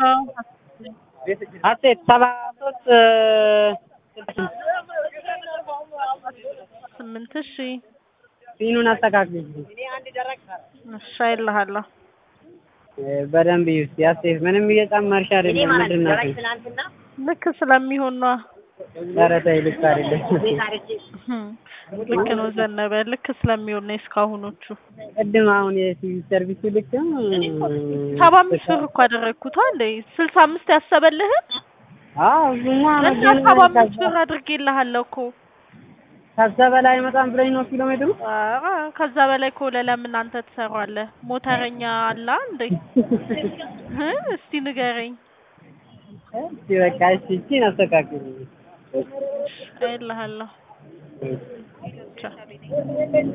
አሴት 73 8000 ፊኑን አስተካክል። እሺ አይልሃለሁ። በደንብ ይውስ ያሴት ምንም እየጨመርሽ አይደለም። ምንድን ነው ልክ ስለሚሆን ነው። ኧረ ተይ ልክ አይደለም። ልክ ነው ዘነበ። ልክ ስለሚሆን ነው እስካሁኖቹ። ቅድም አሁን የሲቪል ሰርቪስ ልክ 75 ብር እኮ አደረግኩት እንዴ 65 ያሰበልህን? አዎ ዙማ ነው 75 ብር አድርጌልሃለሁ እኮ። ከዛ በላይ መጣም ብለኝ ነው ኪሎ ሜትሩ። ኧረ ከዛ በላይ ኮለ ለምን አንተ ትሰራዋለህ? ሞተረኛ አለ እንዴ? እስቲ ንገረኝ። እሺ በቃ እሺ አስተካክል። አይልሃለሁ።